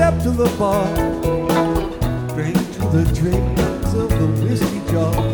step to the bar, drink to the dreams of the whiskey jar.